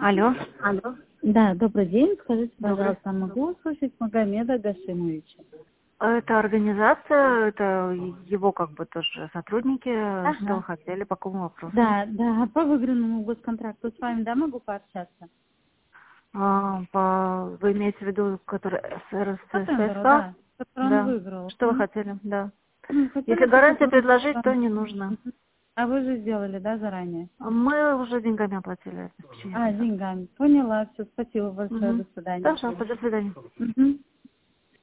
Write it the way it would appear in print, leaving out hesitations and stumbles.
Алло. Алло. Да, добрый день. Скажите, Добрый. пожалуйста, могу услышать Магомеда Гашимовича? Это организация, это его как бы тоже сотрудники. Что вы Ага. хотели, по какому вопросу? Да, по выигранному госконтракту с вами, да, могу пообщаться? Вы имеете в виду, который По тендеру, СРССК? да, который он Да. выиграл. Что вы хотели? Да. Хотели Если гарантию познакомиться с предложить, то вами. не нужно. А вы же сделали, да, заранее? Мы уже деньгами оплатили обеспечение контракта. Деньгами. Поняла, все, спасибо большое, Угу. до свидания. Пожалуйста, до свидания. Мгм.